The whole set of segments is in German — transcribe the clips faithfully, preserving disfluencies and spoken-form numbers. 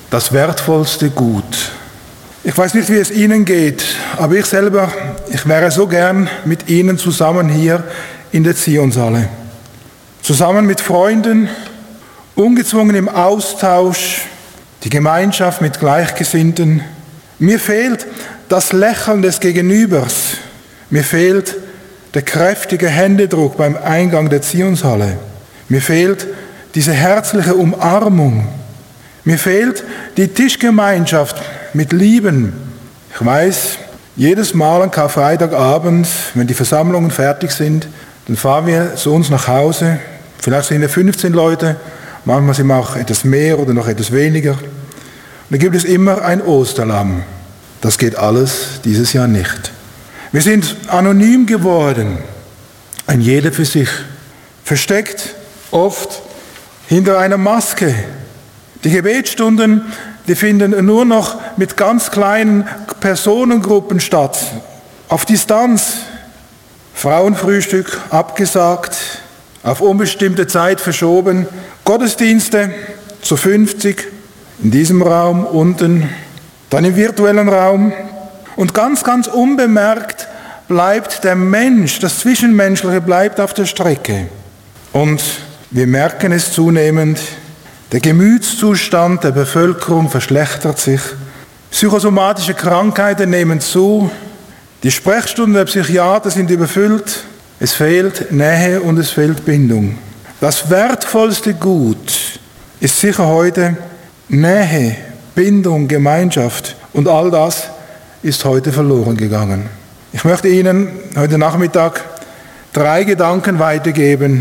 das wertvollste Gut. Ich weiß nicht, wie es Ihnen geht, aber ich selber, ich wäre so gern mit Ihnen zusammen hier in der Zionshalle. Zusammen mit Freunden, ungezwungen im Austausch, die Gemeinschaft mit Gleichgesinnten. Mir fehlt das Lächeln des Gegenübers. Mir fehlt der kräftige Händedruck beim Eingang der Zionshalle. Mir fehlt diese herzliche Umarmung. Mir fehlt die Tischgemeinschaft mit Lieben. Ich weiß, jedes Mal an Karfreitagabend, wenn die Versammlungen fertig sind, dann fahren wir zu uns nach Hause. Vielleicht sind wir fünfzehn Leute, manchmal sind wir auch etwas mehr oder noch etwas weniger. Und dann gibt es immer ein Osterlamm. Das geht alles dieses Jahr nicht. Wir sind anonym geworden, ein jeder für sich, versteckt oft hinter einer Maske. Die Gebetsstunden, die finden nur noch mit ganz kleinen Personengruppen statt, auf Distanz. Frauenfrühstück abgesagt, auf unbestimmte Zeit verschoben, Gottesdienste zu fünfzig in diesem Raum unten, dann im virtuellen Raum. Und ganz, ganz unbemerkt bleibt der Mensch, das Zwischenmenschliche bleibt auf der Strecke. Und wir merken es zunehmend, der Gemütszustand der Bevölkerung verschlechtert sich, psychosomatische Krankheiten nehmen zu, die Sprechstunden der Psychiater sind überfüllt, es fehlt Nähe und es fehlt Bindung. Das wertvollste Gut ist sicher heute Nähe, Bindung, Gemeinschaft und all das ist heute verloren gegangen. Ich möchte Ihnen heute Nachmittag drei Gedanken weitergeben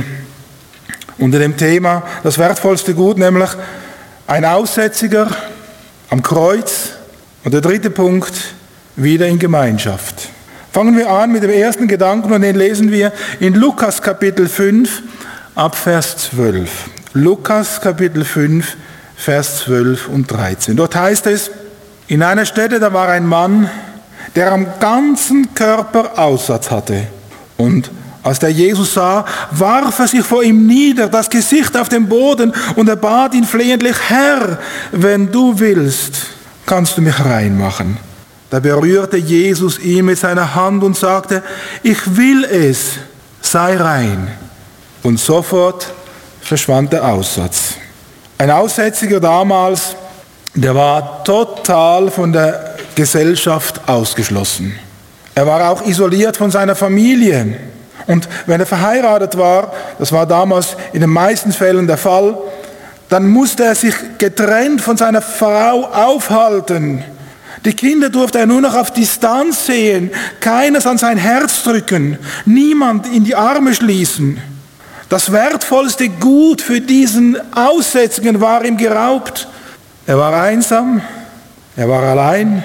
unter dem Thema das wertvollste Gut, nämlich ein Aussätziger am Kreuz und der dritte Punkt, wieder in Gemeinschaft. Fangen wir an mit dem ersten Gedanken und den lesen wir in Lukas Kapitel fünf ab Vers zwölf. Lukas Kapitel fünf, Vers zwölf und dreizehn. Dort heißt es, in einer Stätte, da war ein Mann, der am ganzen Körper Aussatz hatte. Und als der Jesus sah, warf er sich vor ihm nieder, das Gesicht auf den Boden, und er bat ihn flehentlich, Herr, wenn du willst, kannst du mich reinmachen. Da berührte Jesus ihn mit seiner Hand und sagte, ich will es, sei rein. Und sofort verschwand der Aussatz. Ein Aussätziger damals, der war total von der Gesellschaft ausgeschlossen. Er war auch isoliert von seiner Familie. Und wenn er verheiratet war, das war damals in den meisten Fällen der Fall, dann musste er sich getrennt von seiner Frau aufhalten. Die Kinder durfte er nur noch auf Distanz sehen, keines an sein Herz drücken, niemand in die Arme schließen. Das wertvollste Gut für diesen Aussätzigen war ihm geraubt. Er war einsam, er war allein,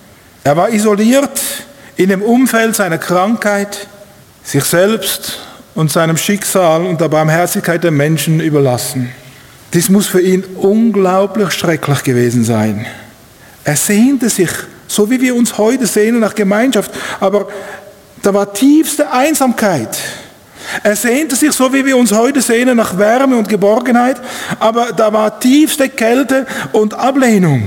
er war isoliert in dem Umfeld seiner Krankheit, sich selbst und seinem Schicksal und der Barmherzigkeit der Menschen überlassen. Dies muss für ihn unglaublich schrecklich gewesen sein. Er sehnte sich, so wie wir uns heute sehnen, nach Gemeinschaft, aber da war tiefste Einsamkeit. Er sehnte sich, so wie wir uns heute sehnen, nach Wärme und Geborgenheit, aber da war tiefste Kälte und Ablehnung.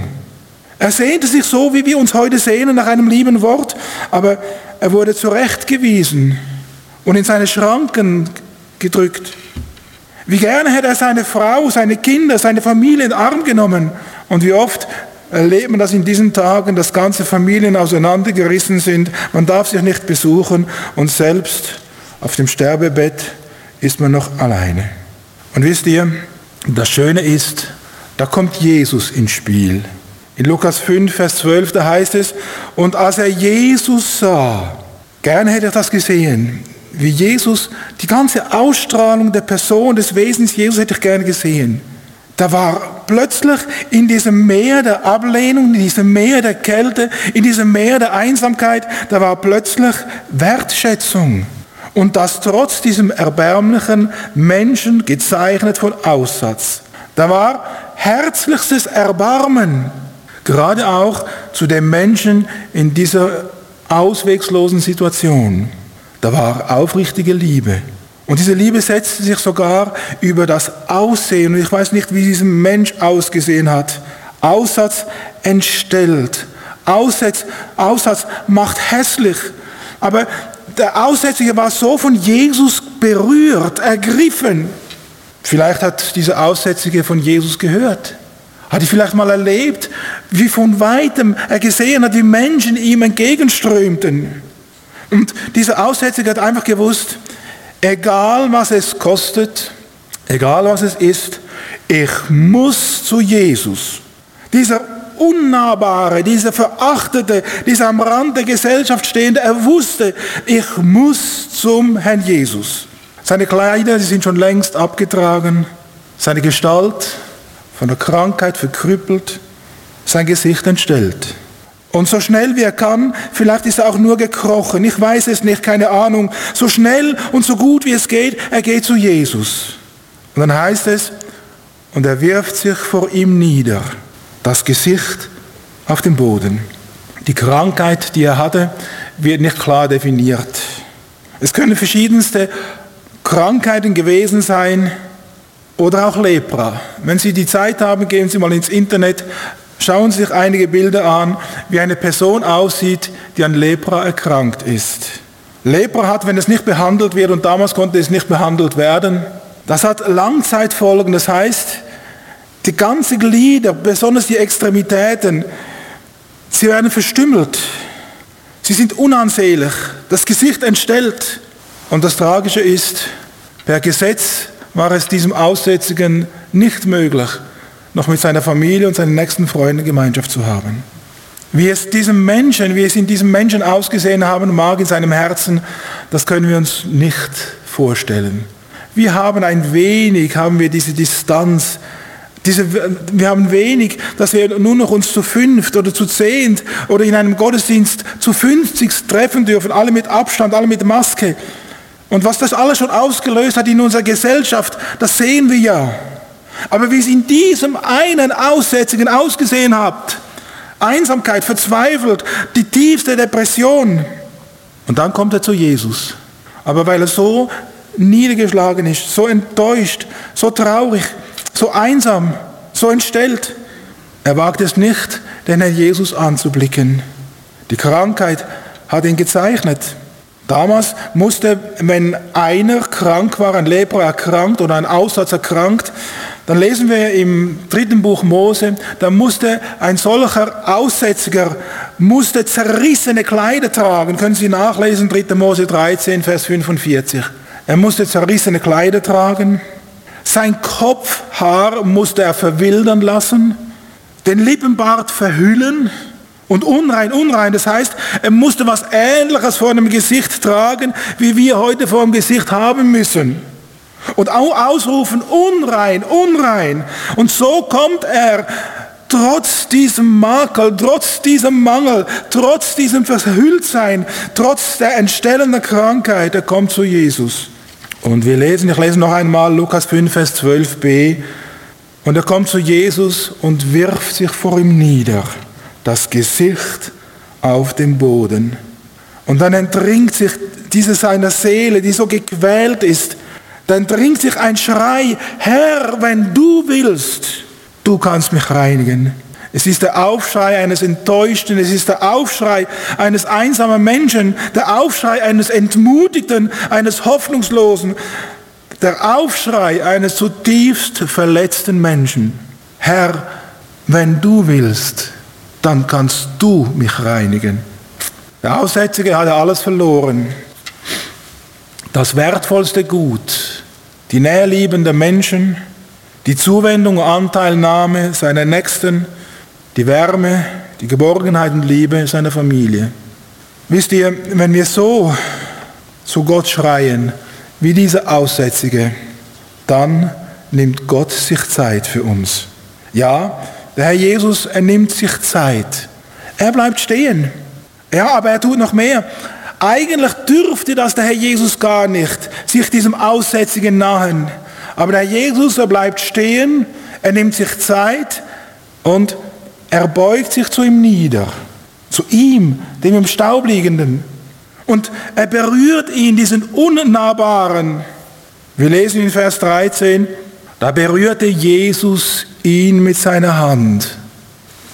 Er sehnte sich so, wie wir uns heute sehnen, nach einem lieben Wort, aber er wurde zurechtgewiesen und in seine Schranken gedrückt. Wie gerne hätte er seine Frau, seine Kinder, seine Familie in den Arm genommen. Und wie oft erlebt man das in diesen Tagen, dass ganze Familien auseinandergerissen sind, man darf sich nicht besuchen und selbst auf dem Sterbebett ist man noch alleine. Und wisst ihr, das Schöne ist, da kommt Jesus ins Spiel. In Lukas fünf, Vers zwölf, da heißt es, und als er Jesus sah, gerne hätte er das gesehen, wie Jesus, die ganze Ausstrahlung der Person, des Wesens Jesus hätte ich gerne gesehen. Da war plötzlich in diesem Meer der Ablehnung, in diesem Meer der Kälte, in diesem Meer der Einsamkeit, da war plötzlich Wertschätzung. Und das trotz diesem erbärmlichen Menschen gezeichnet von Aussatz. Da war herzlichstes Erbarmen, gerade auch zu dem Menschen in dieser ausweglosen Situation. Da war aufrichtige Liebe. Und diese Liebe setzte sich sogar über das Aussehen. Und ich weiß nicht, wie dieser Mensch ausgesehen hat. Aussatz entstellt. Aussatz, Aussatz macht hässlich. Aber der Aussätzige war so von Jesus berührt, ergriffen. Vielleicht hat dieser Aussätzige von Jesus gehört. Hat er vielleicht mal erlebt, wie von weitem er gesehen hat, wie Menschen ihm entgegenströmten. Und dieser Aussätzige hat einfach gewusst, egal was es kostet, egal was es ist, ich muss zu Jesus. Dieser Unnahbare, dieser Verachtete, dieser am Rand der Gesellschaft Stehende, er wusste, ich muss zum Herrn Jesus. Seine Kleider, die sind schon längst abgetragen, seine Gestalt von der Krankheit verkrüppelt, sein Gesicht entstellt. Und so schnell wie er kann, vielleicht ist er auch nur gekrochen, ich weiß es nicht, keine Ahnung, so schnell und so gut wie es geht, er geht zu Jesus. Und dann heißt es, und er wirft sich vor ihm nieder, das Gesicht auf den Boden. Die Krankheit, die er hatte, wird nicht klar definiert. Es können verschiedenste Krankheiten gewesen sein oder auch Lepra. Wenn Sie die Zeit haben, gehen Sie mal ins Internet, schauen Sie sich einige Bilder an, wie eine Person aussieht, die an Lepra erkrankt ist. Lepra hat, wenn es nicht behandelt wird, und damals konnte es nicht behandelt werden, das hat Langzeitfolgen, das heißt, die ganzen Glieder, besonders die Extremitäten, sie werden verstümmelt. Sie sind unansehlich, das Gesicht entstellt. Und das Tragische ist, per Gesetz war es diesem Aussätzigen nicht möglich, noch mit seiner Familie und seinen nächsten Freunden Gemeinschaft zu haben. Wie es diesem Menschen, wie es in diesem Menschen ausgesehen haben mag in seinem Herzen, das können wir uns nicht vorstellen. Wir haben ein wenig, haben wir diese Distanz, diese, wir haben wenig, dass wir nur noch uns zu fünft oder zu zehnt oder in einem Gottesdienst zu fünfzig treffen dürfen, alle mit Abstand, alle mit Maske. Und was das alles schon ausgelöst hat in unserer Gesellschaft, das sehen wir ja. Aber wie es in diesem einen Aussätzigen ausgesehen hat, Einsamkeit, verzweifelt, die tiefste Depression. Und dann kommt er zu Jesus. Aber weil er so niedergeschlagen ist, so enttäuscht, so traurig, so einsam, so entstellt, er wagt es nicht, den Herrn Jesus anzublicken. Die Krankheit hat ihn gezeichnet. Damals musste, wenn einer krank war, ein Lepra erkrankt oder ein Aussatz erkrankt, dann lesen wir im dritten Buch Mose, da musste ein solcher Aussätziger musste zerrissene Kleider tragen. Können Sie nachlesen, dritter Mose dreizehn, Vers fünfundvierzig. Er musste zerrissene Kleider tragen. Sein Kopfhaar musste er verwildern lassen, den Lippenbart verhüllen und unrein, unrein. Das heißt, er musste was Ähnliches vor dem Gesicht tragen, wie wir heute vor dem Gesicht haben müssen. Und auch ausrufen, unrein, unrein. Und so kommt er, trotz diesem Makel, trotz diesem Mangel, trotz diesem Verhülltsein, trotz der entstellenden Krankheit, er kommt zu Jesus. Und wir lesen, ich lese noch einmal Lukas fünf, Vers zwölf b. Und er kommt zu Jesus und wirft sich vor ihm nieder, das Gesicht auf den Boden. Und dann entringt sich diese seiner Seele, die so gequält ist, dann dringt sich ein Schrei, Herr, wenn du willst, du kannst mich reinigen. Es ist der Aufschrei eines Enttäuschten, es ist der Aufschrei eines einsamen Menschen, der Aufschrei eines Entmutigten, eines Hoffnungslosen, der Aufschrei eines zutiefst verletzten Menschen. Herr, wenn du willst, dann kannst du mich reinigen. Der Aussätzige hatte alles verloren. Das wertvollste Gut, die näherliebenden Menschen, die Zuwendung und Anteilnahme seiner Nächsten, die Wärme, die Geborgenheit und Liebe seiner Familie. Wisst ihr, wenn wir so zu Gott schreien, wie dieser Aussätzige, dann nimmt Gott sich Zeit für uns. Ja, der Herr Jesus, er nimmt sich Zeit. Er bleibt stehen. Ja, aber er tut noch mehr. Eigentlich dürfte das der Herr Jesus gar nicht, sich diesem Aussätzigen nahen. Aber der Herr Jesus, er bleibt stehen, er nimmt sich Zeit und er beugt sich zu ihm nieder. Zu ihm, dem im Staub liegenden. Und er berührt ihn, diesen Unnahbaren. Wir lesen in Vers dreizehn, da berührte Jesus ihn mit seiner Hand.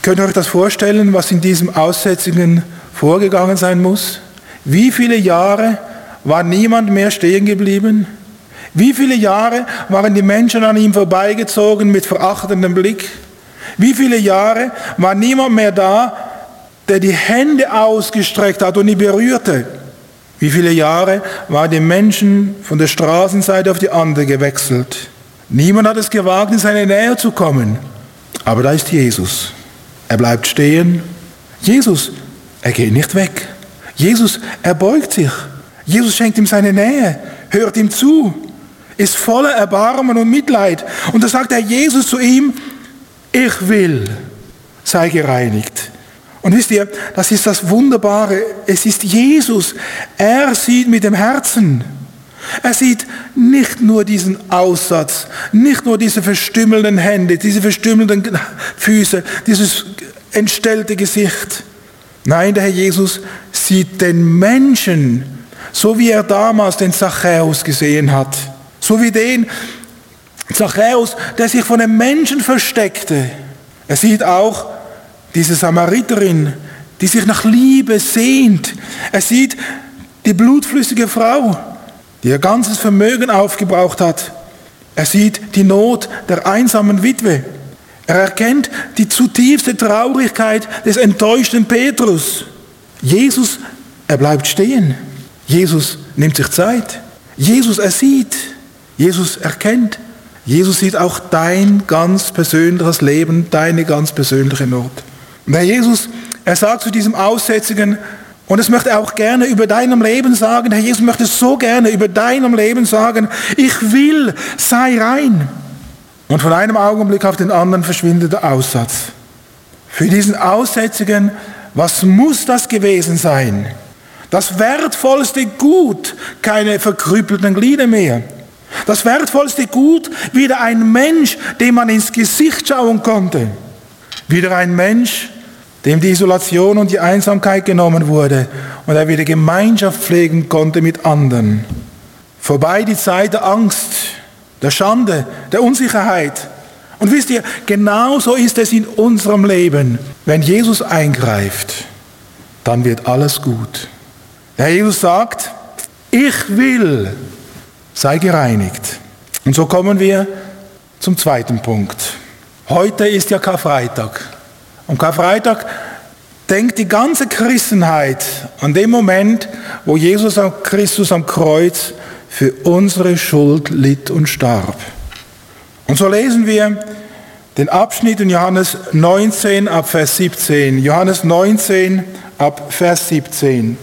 Könnt ihr euch das vorstellen, was in diesem Aussätzigen vorgegangen sein muss? Wie viele Jahre war niemand mehr stehen geblieben? Wie viele Jahre waren die Menschen an ihm vorbeigezogen mit verachtendem Blick? Wie viele Jahre war niemand mehr da, der die Hände ausgestreckt hat und ihn berührte? Wie viele Jahre waren die Menschen von der Straßenseite auf die andere gewechselt? Niemand hat es gewagt, in seine Nähe zu kommen. Aber da ist Jesus. Er bleibt stehen. Jesus, er geht nicht weg. Jesus, er beugt sich. Jesus schenkt ihm seine Nähe, hört ihm zu, ist voller Erbarmen und Mitleid. Und da sagt der Jesus zu ihm, ich will, sei gereinigt. Und wisst ihr, das ist das Wunderbare, es ist Jesus, er sieht mit dem Herzen. Er sieht nicht nur diesen Aussatz, nicht nur diese verstümmelten Hände, diese verstümmelten Füße, dieses entstellte Gesicht. Nein, der Herr Jesus sieht den Menschen, so wie er damals den Zachäus gesehen hat. So wie den Zachäus, der sich von den Menschen versteckte. Er sieht auch diese Samariterin, die sich nach Liebe sehnt. Er sieht die blutflüssige Frau, die ihr ganzes Vermögen aufgebraucht hat. Er sieht die Not der einsamen Witwe. Er erkennt die zutiefste Traurigkeit des enttäuschten Petrus. Jesus, er bleibt stehen. Jesus nimmt sich Zeit. Jesus, er sieht. Jesus erkennt. Jesus sieht auch dein ganz persönliches Leben, deine ganz persönliche Not. Und der Jesus, er sagt zu diesem Aussätzigen, und es möchte er auch gerne über deinem Leben sagen, Herr Jesus möchte so gerne über deinem Leben sagen, ich will, sei rein. Und von einem Augenblick auf den anderen verschwindet der Aussatz. Für diesen Aussätzigen, was muss das gewesen sein? Das wertvollste Gut, keine verkrüppelten Glieder mehr. Das wertvollste Gut, wieder ein Mensch, dem man ins Gesicht schauen konnte. Wieder ein Mensch, dem die Isolation und die Einsamkeit genommen wurde und er wieder Gemeinschaft pflegen konnte mit anderen. Vorbei die Zeit der Angst, der Schande, der Unsicherheit. Und wisst ihr, genauso ist es in unserem Leben. Wenn Jesus eingreift, dann wird alles gut. Der Jesus sagt, ich will, sei gereinigt. Und so kommen wir zum zweiten Punkt. Heute ist ja Karfreitag. Am Karfreitag denkt die ganze Christenheit an den Moment, wo Jesus Christus am Kreuz für unsere Schuld litt und starb. Und so lesen wir den Abschnitt in Johannes neunzehn ab Vers siebzehn. Johannes neunzehn ab Vers siebzehn.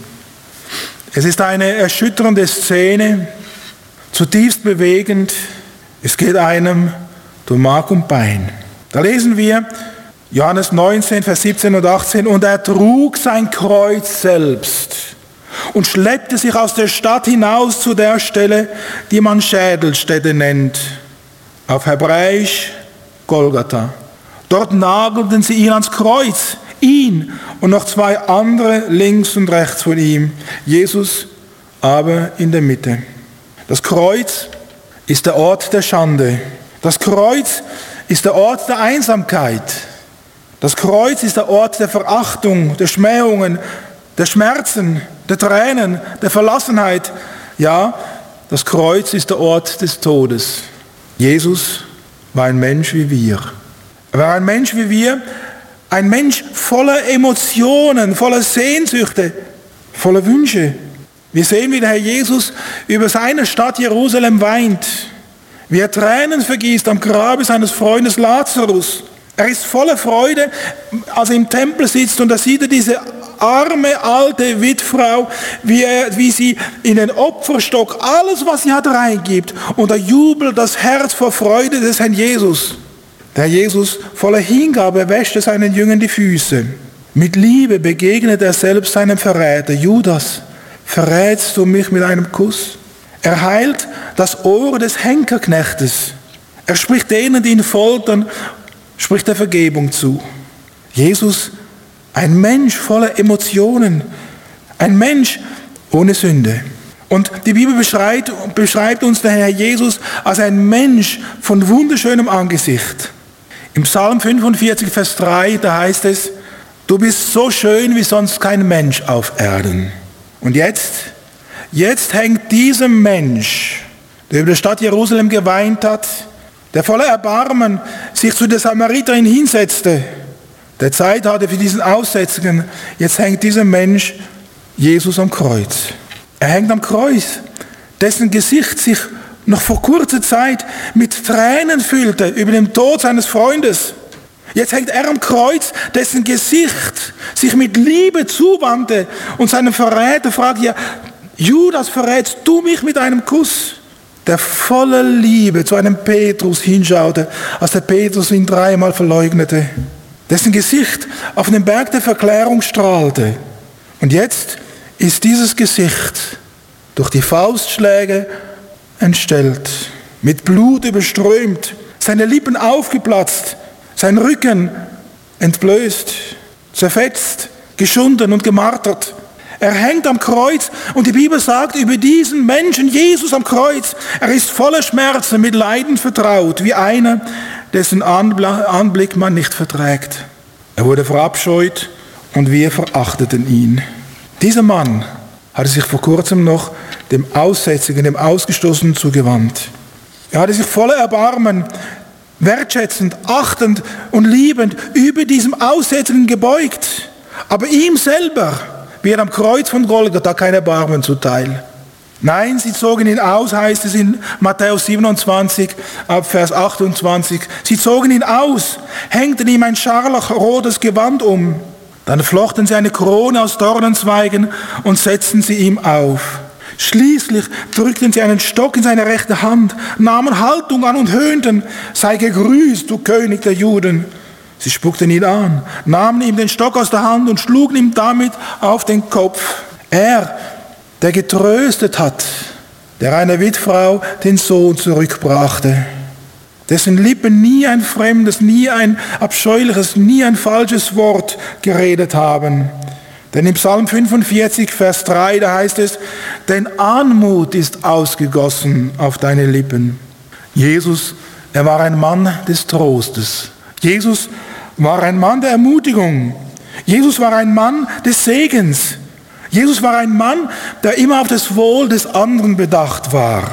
Es ist eine erschütternde Szene, zutiefst bewegend. Es geht einem durch Mark und Bein. Da lesen wir Johannes neunzehn, Vers siebzehn und achtzehn. Und er trug sein Kreuz selbst und schleppte sich aus der Stadt hinaus zu der Stelle, die man Schädelstätte nennt, auf Hebräisch Golgatha. Dort nagelten sie ihn ans Kreuz, ihn und noch zwei andere links und rechts von ihm, Jesus aber in der Mitte. Das Kreuz ist der Ort der Schande. Das Kreuz ist der Ort der Einsamkeit. Das Kreuz ist der Ort der Verachtung, der Schmähungen, der Schmerzen, der Tränen, der Verlassenheit. Ja, das Kreuz ist der Ort des Todes. Jesus war ein Mensch wie wir. Er war ein Mensch wie wir, ein Mensch voller Emotionen, voller Sehnsüchte, voller Wünsche. Wir sehen, wie der Herr Jesus über seine Stadt Jerusalem weint, wie er Tränen vergießt am Grabe seines Freundes Lazarus. Er ist voller Freude, als er im Tempel sitzt und da sieht er diese arme, alte Witfrau, wie, er, wie sie in den Opferstock alles, was sie hat, reingibt. Und da jubelt das Herz vor Freude des Herrn Jesus. Der Jesus voller Hingabe wäschte seinen Jüngern die Füße. Mit Liebe begegnet er selbst seinem Verräter. Judas, verrätst du mich mit einem Kuss? Er heilt das Ohr des Henkerknechtes. Er spricht denen, die ihn foltern, spricht er Vergebung zu. Jesus, ein Mensch voller Emotionen, ein Mensch ohne Sünde. Und die Bibel beschreibt, beschreibt uns der Herr Jesus als ein Mensch von wunderschönem Angesicht. Im Psalm fünfundvierzig, Vers drei, da heißt es, du bist so schön wie sonst kein Mensch auf Erden. Und jetzt, jetzt hängt dieser Mensch, der über die Stadt Jerusalem geweint hat, der voller Erbarmen sich zu der Samariterin hinsetzte, der Zeit hatte für diesen Aussätzigen, jetzt hängt dieser Mensch Jesus am Kreuz. Er hängt am Kreuz, dessen Gesicht sich noch vor kurzer Zeit mit Tränen füllte über den Tod seines Freundes. Jetzt hängt er am Kreuz, dessen Gesicht sich mit Liebe zuwandte und seinem Verräter fragte, ja, Judas, verrätst du mich mit einem Kuss? Der voller Liebe zu einem Petrus hinschaute, als der Petrus ihn dreimal verleugnete. Dessen Gesicht auf dem Berg der Verklärung strahlte. Und jetzt ist dieses Gesicht durch die Faustschläge entstellt, mit Blut überströmt, seine Lippen aufgeplatzt, sein Rücken entblößt, zerfetzt, geschunden und gemartert. Er hängt am Kreuz und die Bibel sagt über diesen Menschen, Jesus am Kreuz, er ist voller Schmerzen, mit Leiden vertraut, wie einer, dessen Anblick man nicht verträgt. Er wurde verabscheut und wir verachteten ihn. Dieser Mann hatte sich vor kurzem noch dem Aussätzigen, dem Ausgestoßenen zugewandt. Er hatte sich voller Erbarmen, wertschätzend, achtend und liebend über diesem Aussätzigen gebeugt. Aber ihm selber wird am Kreuz von Golgatha kein Erbarmen zuteil. Nein, sie zogen ihn aus, heißt es in Matthäus siebenundzwanzig, ab Vers achtundzwanzig. Sie zogen ihn aus, hängten ihm ein scharlachrotes Gewand um. Dann flochten sie eine Krone aus Dornenzweigen und setzten sie ihm auf. Schließlich drückten sie einen Stock in seine rechte Hand, nahmen Haltung an und höhnten, sei gegrüßt, du König der Juden. Sie spuckten ihn an, nahmen ihm den Stock aus der Hand und schlugen ihm damit auf den Kopf. Er, der getröstet hat, der einer Witfrau den Sohn zurückbrachte, dessen Lippen nie ein fremdes, nie ein abscheuliches, nie ein falsches Wort geredet haben. Denn im Psalm fünfundvierzig, Vers drei, da heißt es, denn Anmut ist ausgegossen auf deine Lippen. Jesus, er war ein Mann des Trostes. Jesus war ein Mann der Ermutigung. Jesus war ein Mann des Segens. Jesus war ein Mann, der immer auf das Wohl des anderen bedacht war.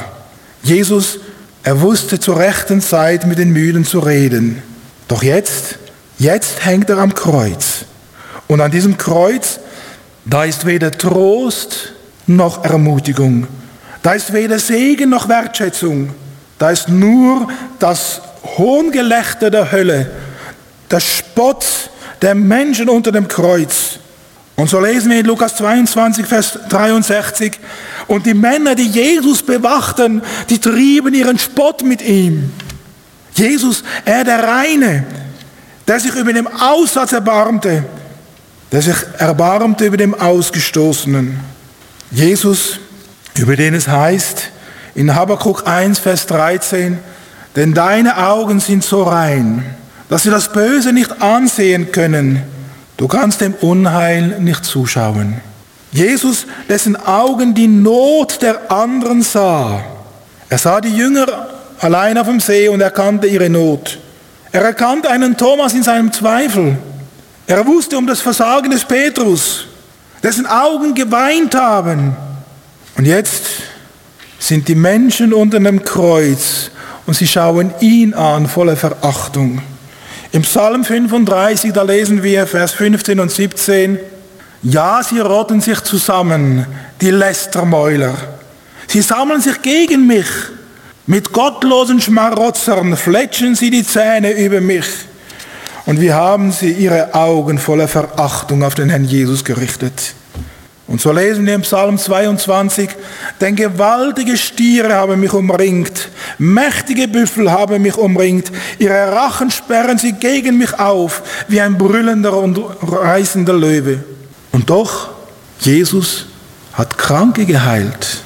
Jesus, er wusste zur rechten Zeit mit den Müden zu reden. Doch jetzt, jetzt hängt er am Kreuz. Und an diesem Kreuz, da ist weder Trost noch Ermutigung. Da ist weder Segen noch Wertschätzung. Da ist nur das Hohngelächter der Hölle, der Spott der Menschen unter dem Kreuz. Und so lesen wir in Lukas zweiundzwanzig, Vers dreiundsechzig, und die Männer, die Jesus bewachten, die trieben ihren Spott mit ihm. Jesus, er der Reine, der sich über den Aussatz erbarmte, der sich erbarmte über den Ausgestoßenen. Jesus, über den es heißt, in Habakuk eins, Vers dreizehn, denn deine Augen sind so rein, dass sie das Böse nicht ansehen können. Du kannst dem Unheil nicht zuschauen. Jesus, dessen Augen die Not der anderen sah. Er sah die Jünger allein auf dem See und erkannte ihre Not. Er erkannte einen Thomas in seinem Zweifel. Er wusste um das Versagen des Petrus, dessen Augen geweint haben. Und jetzt sind die Menschen unter dem Kreuz und sie schauen ihn an voller Verachtung. Im Psalm fünfunddreißig, da lesen wir Vers fünfzehn und siebzehn, ja, sie rotten sich zusammen, die Lästermäuler. Sie sammeln sich gegen mich. Mit gottlosen Schmarotzern fletschen sie die Zähne über mich. Und wie haben sie ihre Augen voller Verachtung auf den Herrn Jesus gerichtet. Und so lesen wir im Psalm zweiundzwanzig, denn gewaltige Stiere haben mich umringt, mächtige Büffel haben mich umringt, ihre Rachen sperren sie gegen mich auf, wie ein brüllender und reißender Löwe. Und doch, Jesus hat Kranke geheilt,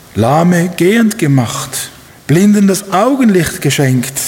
Lahme gehend gemacht, Blinden das Augenlicht geschenkt,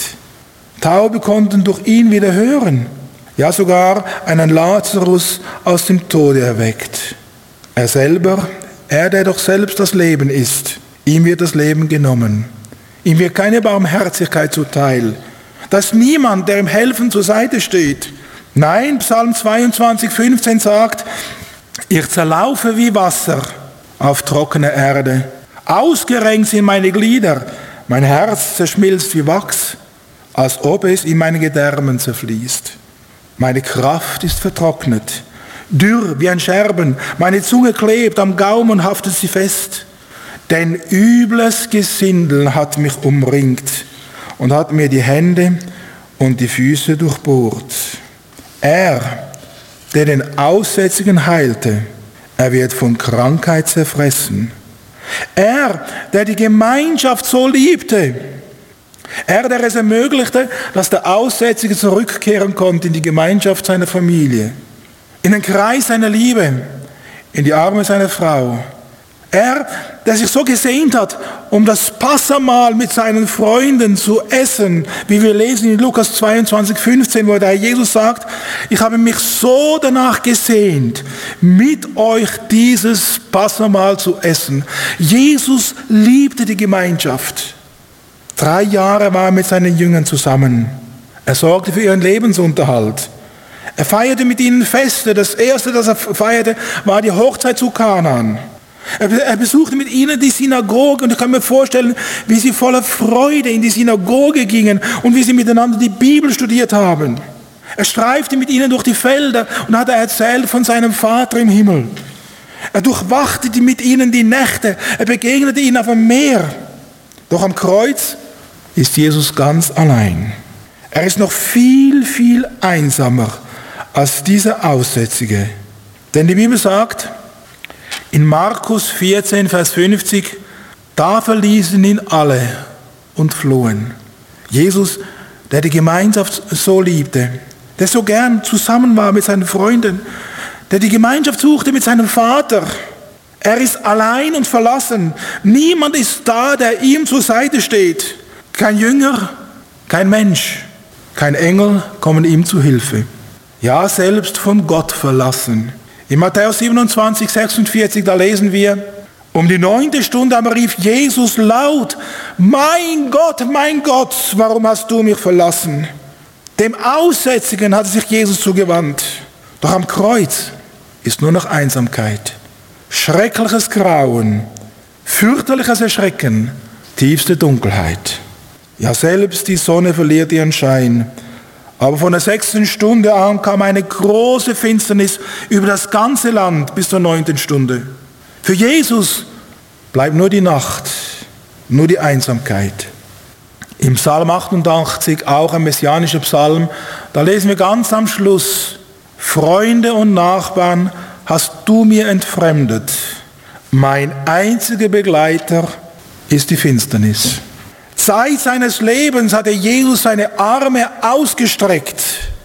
Taube konnten durch ihn wieder hören, ja sogar einen Lazarus aus dem Tode erweckt. Er selber, er, der doch selbst das Leben ist, ihm wird das Leben genommen. Ihm wird keine Barmherzigkeit zuteil. Da ist niemand, der ihm helfen zur Seite steht. Nein, Psalm zweiundzwanzig, fünfzehn sagt, ich zerlaufe wie Wasser auf trockener Erde. Ausgerenkt sind meine Glieder, mein Herz zerschmilzt wie Wachs, als ob es in meine Gedärmen zerfließt. Meine Kraft ist vertrocknet, dürr wie ein Scherben, meine Zunge klebt, am Gaumen haftet sie fest. Denn übles Gesindel hat mich umringt und hat mir die Hände und die Füße durchbohrt. Er, der den Aussätzigen heilte, er wird von Krankheit zerfressen. Er, der die Gemeinschaft so liebte, er, der es ermöglichte, dass der Aussätzige zurückkehren konnte in die Gemeinschaft seiner Familie, in den Kreis seiner Liebe, in die Arme seiner Frau. Er, der sich so gesehnt hat, um das Passamahl mit seinen Freunden zu essen, wie wir lesen in Lukas zweiundzwanzig, fünfzehn, wo der Herr Jesus sagt, ich habe mich so danach gesehnt, mit euch dieses Passamahl zu essen. Jesus liebte die Gemeinschaft. Drei Jahre war er mit seinen Jüngern zusammen. Er sorgte für ihren Lebensunterhalt. Er feierte mit ihnen Feste. Das erste, das er feierte, war die Hochzeit zu Kanaan. Er besuchte mit ihnen die Synagoge und ich kann mir vorstellen, wie sie voller Freude in die Synagoge gingen und wie sie miteinander die Bibel studiert haben. Er streifte mit ihnen durch die Felder und hat erzählt von seinem Vater im Himmel. Er durchwachte mit ihnen die Nächte, er begegnete ihnen auf dem Meer. Doch am Kreuz ist Jesus ganz allein. Er ist noch viel, viel einsamer als dieser Aussätzige. Denn die Bibel sagt, in Markus vierzehn, Vers fünfzig, da verließen ihn alle und flohen. Jesus, der die Gemeinschaft so liebte, der so gern zusammen war mit seinen Freunden, der die Gemeinschaft suchte mit seinem Vater. Er ist allein und verlassen. Niemand ist da, der ihm zur Seite steht. Kein Jünger, kein Mensch, kein Engel kommen ihm zu Hilfe. Ja, selbst von Gott verlassen. In Matthäus siebenundzwanzig, sechsundvierzig, da lesen wir, um die neunte Stunde aber rief Jesus laut, mein Gott, mein Gott, warum hast du mich verlassen? Dem Aussätzigen hatte sich Jesus zugewandt. Doch am Kreuz ist nur noch Einsamkeit, schreckliches Grauen, fürchterliches Erschrecken, tiefste Dunkelheit. Ja, selbst die Sonne verliert ihren Schein. Aber von der sechsten Stunde an kam eine große Finsternis über das ganze Land bis zur neunten Stunde. Für Jesus bleibt nur die Nacht, nur die Einsamkeit. Im Psalm achtundachtzig, auch ein messianischer Psalm, da lesen wir ganz am Schluss, Freunde und Nachbarn hast du mir entfremdet. Mein einziger Begleiter ist die Finsternis. Zeit seines Lebens hatte Jesus seine Arme ausgestreckt.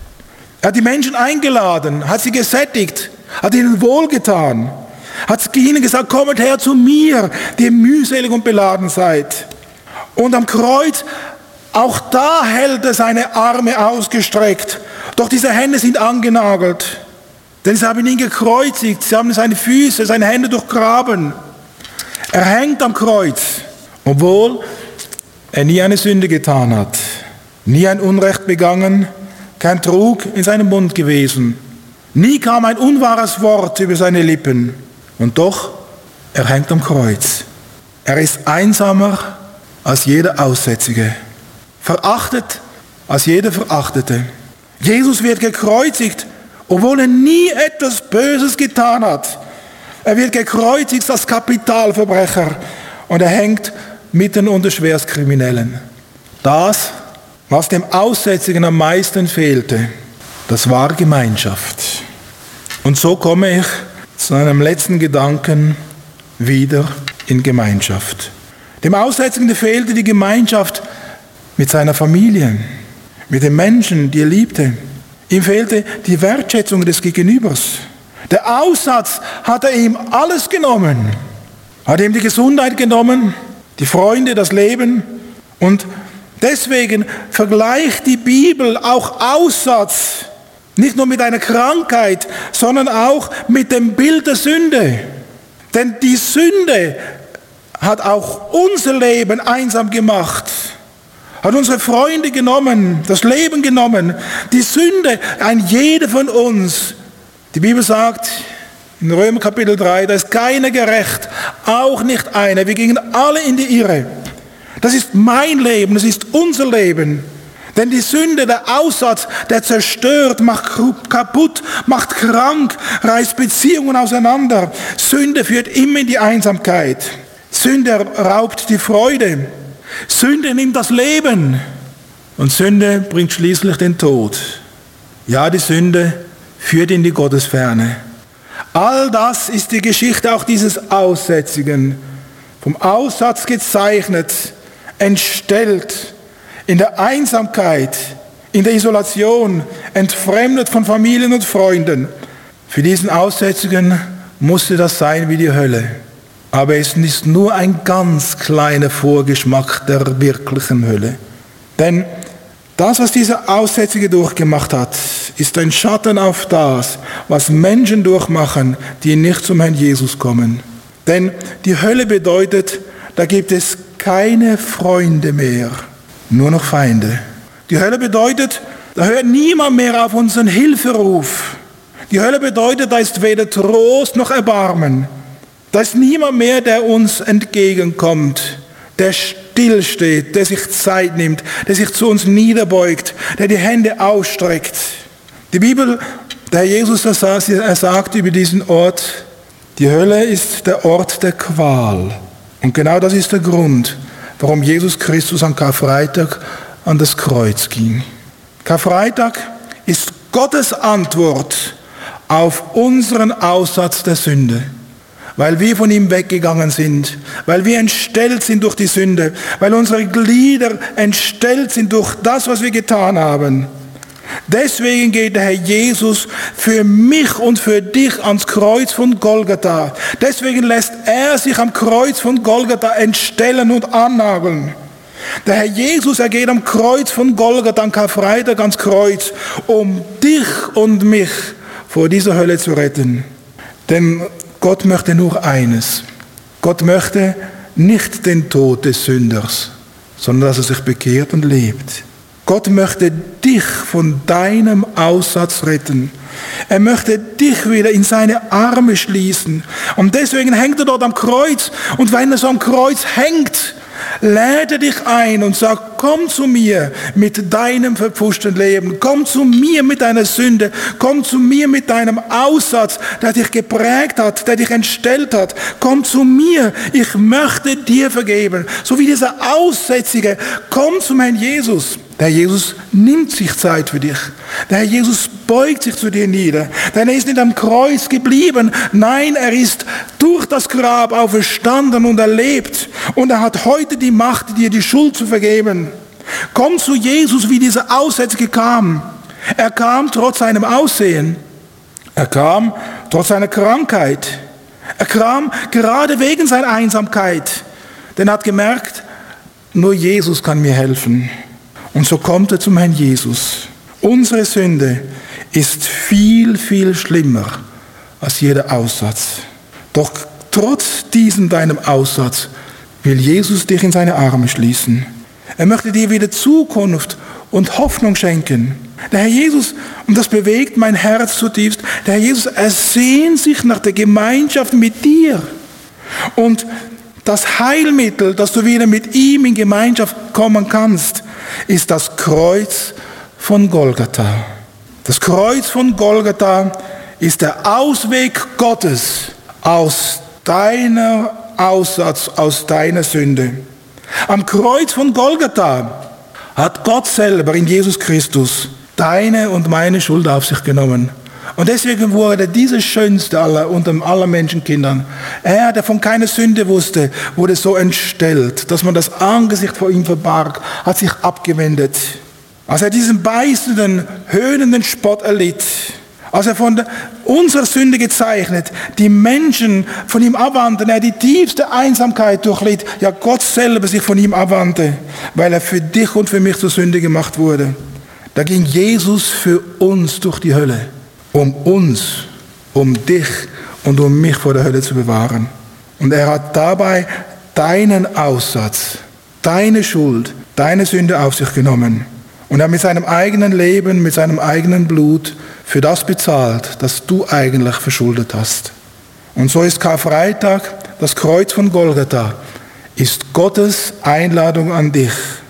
Er hat die Menschen eingeladen, hat sie gesättigt, hat ihnen wohlgetan, hat ihnen gesagt, kommt her zu mir, die ihr mühselig und beladen seid. Und am Kreuz, auch da hält er seine Arme ausgestreckt. Doch diese Hände sind angenagelt. Denn sie haben ihn gekreuzigt, sie haben seine Füße, seine Hände durchgraben. Er hängt am Kreuz, obwohl er nie eine Sünde getan hat, nie ein Unrecht begangen, kein Trug in seinem Mund gewesen. Nie kam ein unwahres Wort über seine Lippen. Und doch, er hängt am Kreuz. Er ist einsamer als jeder Aussätzige, verachtet als jeder Verachtete. Jesus wird gekreuzigt, obwohl er nie etwas Böses getan hat. Er wird gekreuzigt als Kapitalverbrecher und er hängt mitten unter Schwerstkriminellen. Das, was dem Aussätzigen am meisten fehlte, das war Gemeinschaft. Und so komme ich zu einem letzten Gedanken wieder in Gemeinschaft. Dem Aussätzigen fehlte die Gemeinschaft mit seiner Familie, mit den Menschen, die er liebte. Ihm fehlte die Wertschätzung des Gegenübers. Der Aussatz hat er ihm alles genommen. Hat ihm die Gesundheit genommen, die Freunde, das Leben. Und deswegen vergleicht die Bibel auch Aussatz nicht nur mit einer Krankheit, sondern auch mit dem Bild der Sünde. Denn die Sünde hat auch unser Leben einsam gemacht, hat unsere Freunde genommen, das Leben genommen, die Sünde, ein jeder von uns. Die Bibel sagt in Römer Kapitel drei, da ist keiner gerecht, auch nicht einer. Wir gingen alle in die Irre. Das ist mein Leben, das ist unser Leben. Denn die Sünde, der Aussatz, der zerstört, macht kaputt, macht krank, reißt Beziehungen auseinander. Sünde führt immer in die Einsamkeit. Sünde raubt die Freude. Sünde nimmt das Leben. Und Sünde bringt schließlich den Tod. Ja, die Sünde führt in die Gottesferne. All das ist die Geschichte auch dieses Aussätzigen. Vom Aussatz gezeichnet, entstellt, in der Einsamkeit, in der Isolation, entfremdet von Familien und Freunden. Für diesen Aussätzigen musste das sein wie die Hölle. Aber es ist nur ein ganz kleiner Vorgeschmack der wirklichen Hölle. Denn das, was dieser Aussätzige durchgemacht hat, ist ein Schatten auf das, was Menschen durchmachen, die nicht zum Herrn Jesus kommen. Denn die Hölle bedeutet, da gibt es keine Freunde mehr, nur noch Feinde. Die Hölle bedeutet, da hört niemand mehr auf unseren Hilferuf. Die Hölle bedeutet, da ist weder Trost noch Erbarmen. Da ist niemand mehr, der uns entgegenkommt, der stillsteht, der sich Zeit nimmt, der sich zu uns niederbeugt, der die Hände ausstreckt. Die Bibel, der Herr Jesus, er sagt über diesen Ort, die Hölle ist der Ort der Qual. Und genau das ist der Grund, warum Jesus Christus am Karfreitag an das Kreuz ging. Karfreitag ist Gottes Antwort auf unseren Aussatz der Sünde. Weil wir von ihm weggegangen sind, weil wir entstellt sind durch die Sünde, weil unsere Glieder entstellt sind durch das, was wir getan haben. Deswegen geht der Herr Jesus für mich und für dich ans Kreuz von Golgatha. Deswegen lässt er sich am Kreuz von Golgatha entstellen und annageln. Der Herr Jesus, er geht am Kreuz von Golgatha, am Karfreitag ans Kreuz, um dich und mich vor dieser Hölle zu retten. Denn Gott möchte nur eines. Gott möchte nicht den Tod des Sünders, sondern dass er sich bekehrt und lebt. Gott möchte dich von deinem Aussatz retten. Er möchte dich wieder in seine Arme schließen. Und deswegen hängt er dort am Kreuz. Und wenn er so am Kreuz hängt, lädt er dich ein und sagt, komm zu mir mit deinem verpfuschten Leben, komm zu mir mit deiner Sünde, komm zu mir mit deinem Aussatz, der dich geprägt hat, der dich entstellt hat, komm zu mir, ich möchte dir vergeben. So wie dieser Aussätzige, komm zum Herrn Jesus. Der Herr Jesus nimmt sich Zeit für dich. Der Herr Jesus beugt sich zu dir nieder. Denn er ist nicht am Kreuz geblieben. Nein, er ist durch das Grab auferstanden und er lebt. Und er hat heute die Macht, dir die Schuld zu vergeben. Komm zu Jesus, wie dieser Aussätzige kam. Er kam trotz seinem Aussehen. Er kam trotz seiner Krankheit. Er kam gerade wegen seiner Einsamkeit. Denn er hat gemerkt, nur Jesus kann mir helfen. Und so kommt er zum Herrn Jesus. Unsere Sünde ist viel, viel schlimmer als jeder Aussatz. Doch trotz diesem deinem Aussatz will Jesus dich in seine Arme schließen. Er möchte dir wieder Zukunft und Hoffnung schenken. Der Herr Jesus, und das bewegt mein Herz zutiefst, der Herr Jesus, er sehnt sich nach der Gemeinschaft mit dir. Und das Heilmittel, dass du wieder mit ihm in Gemeinschaft kommen kannst, ist das Kreuz von Golgatha. Das Kreuz von Golgatha ist der Ausweg Gottes aus deiner Aussatz, aus deiner Sünde. Am Kreuz von Golgatha hat Gott selber in Jesus Christus deine und meine Schuld auf sich genommen. Und deswegen wurde dieser Schönste aller, unter aller Menschenkindern, er, der von keiner Sünde wusste, wurde so entstellt, dass man das Angesicht vor ihm verbarg, hat sich abgewendet. Als er diesen beißenden, höhnenden Spott erlitt, als er von der, unserer Sünde gezeichnet, die Menschen von ihm abwandten, er die tiefste Einsamkeit durchlitt, ja Gott selber sich von ihm abwandte, weil er für dich und für mich zur Sünde gemacht wurde. Da ging Jesus für uns durch die Hölle. Um uns, um dich und um mich vor der Hölle zu bewahren. Und er hat dabei deinen Aussatz, deine Schuld, deine Sünde auf sich genommen und er mit seinem eigenen Leben, mit seinem eigenen Blut für das bezahlt, das du eigentlich verschuldet hast. Und so ist Karfreitag, das Kreuz von Golgatha, ist Gottes Einladung an dich.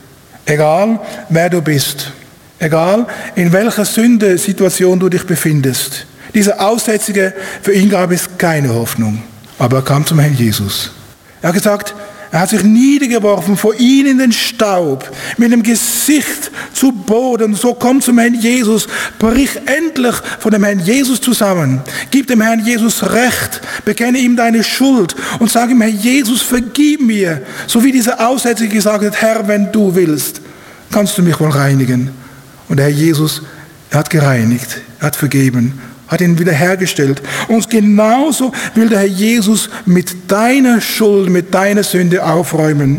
Egal, wer du bist, egal, in welcher Sündesituation du dich befindest. Dieser Aussätzige, für ihn gab es keine Hoffnung, aber er kam zum Herrn Jesus. Er hat gesagt, er hat sich niedergeworfen vor ihn in den Staub, mit dem Gesicht zu Boden. So komm zum Herrn Jesus, brich endlich von dem Herrn Jesus zusammen. Gib dem Herrn Jesus Recht, bekenne ihm deine Schuld und sage ihm, Herr Jesus, vergib mir. So wie dieser Aussätzige gesagt hat, Herr, wenn du willst, kannst du mich wohl reinigen. Und der Herr Jesus, er hat gereinigt, er hat vergeben, hat ihn wiederhergestellt. Und genauso will der Herr Jesus mit deiner Schuld, mit deiner Sünde aufräumen.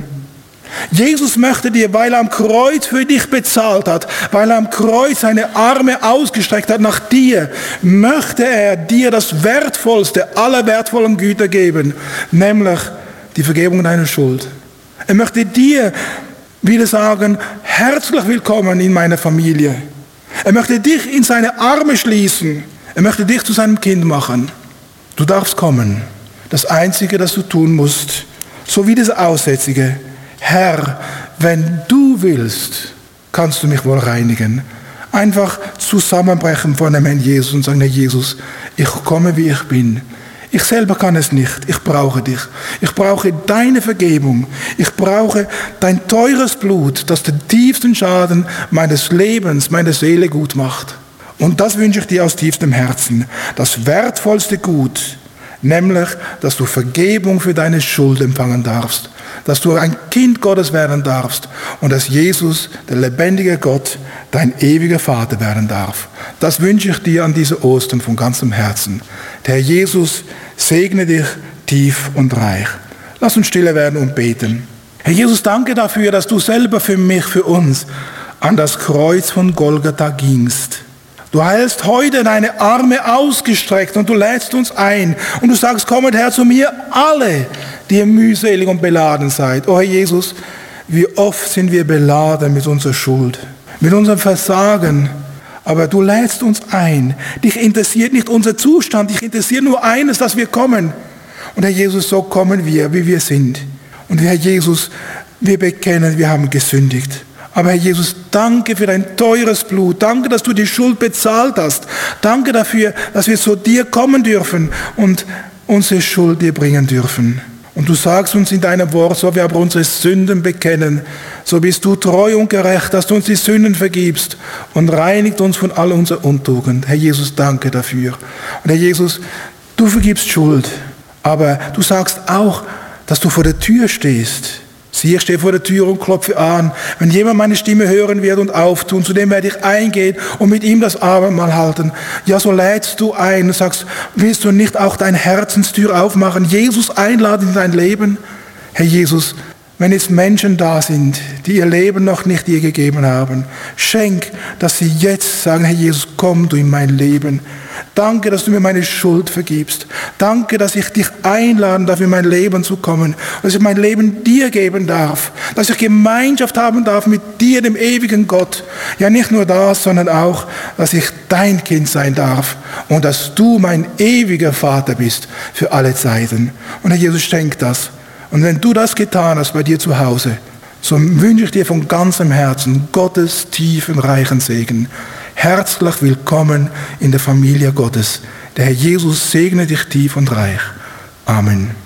Jesus möchte dir, weil er am Kreuz für dich bezahlt hat, weil er am Kreuz seine Arme ausgestreckt hat nach dir, möchte er dir das Wertvollste aller wertvollen Güter geben, nämlich die Vergebung deiner Schuld. Er möchte dir wieder sagen, herzlich willkommen in meiner Familie. Er möchte dich in seine Arme schließen. Er möchte dich zu seinem Kind machen. Du darfst kommen. Das Einzige, das du tun musst, so wie dieser Aussätzige, Herr, wenn du willst, kannst du mich wohl reinigen. Einfach zusammenbrechen vor dem Herrn Jesus und sagen, Herr Jesus, ich komme, wie ich bin. Ich selber kann es nicht. Ich brauche dich. Ich brauche deine Vergebung. Ich brauche dein teures Blut, das den tiefsten Schaden meines Lebens, meiner Seele gut macht. Und das wünsche ich dir aus tiefstem Herzen. Das wertvollste Gut, nämlich, dass du Vergebung für deine Schuld empfangen darfst. Dass du ein Kind Gottes werden darfst und dass Jesus, der lebendige Gott, dein ewiger Vater werden darf. Das wünsche ich dir an diese Ostern von ganzem Herzen. Der Herr Jesus segne dich tief und reich. Lass uns stille werden und beten. Herr Jesus, danke dafür, dass du selber für mich, für uns an das Kreuz von Golgatha gingst. Du hältst heute deine Arme ausgestreckt und du lädst uns ein. Und du sagst, kommet her zu mir, alle, die ihr mühselig und beladen seid. Oh Herr Jesus, wie oft sind wir beladen mit unserer Schuld, mit unserem Versagen. Aber du lädst uns ein. Dich interessiert nicht unser Zustand, dich interessiert nur eines, dass wir kommen. Und Herr Jesus, so kommen wir, wie wir sind. Und Herr Jesus, wir bekennen, wir haben gesündigt. Aber Herr Jesus, danke für dein teures Blut. Danke, dass du die Schuld bezahlt hast. Danke dafür, dass wir zu dir kommen dürfen und unsere Schuld dir bringen dürfen. Und du sagst uns in deinem Wort, so wir aber unsere Sünden bekennen, so bist du treu und gerecht, dass du uns die Sünden vergibst und reinigt uns von all unserer Untugend. Herr Jesus, danke dafür. Und Herr Jesus, du vergibst Schuld, aber du sagst auch, dass du vor der Tür stehst. Siehe, ich stehe vor der Tür und klopfe an. Wenn jemand meine Stimme hören wird und auftun, zu dem werde ich eingehen und mit ihm das Abendmahl halten. Ja, so lädst du ein und sagst, willst du nicht auch deine Herzenstür aufmachen, Jesus einladen in dein Leben? Herr Jesus, wenn jetzt Menschen da sind, die ihr Leben noch nicht dir gegeben haben, schenk, dass sie jetzt sagen, Herr Jesus, komm du in mein Leben. Danke, dass du mir meine Schuld vergibst. Danke, dass ich dich einladen darf, in mein Leben zu kommen. Dass ich mein Leben dir geben darf. Dass ich Gemeinschaft haben darf mit dir, dem ewigen Gott. Ja, nicht nur das, sondern auch, dass ich dein Kind sein darf. Und dass du mein ewiger Vater bist für alle Zeiten. Und Herr Jesus, schenk das. Und wenn du das getan hast bei dir zu Hause, so wünsche ich dir von ganzem Herzen Gottes tiefen, reichen Segen. Herzlich willkommen in der Familie Gottes. Der Herr Jesus segne dich tief und reich. Amen.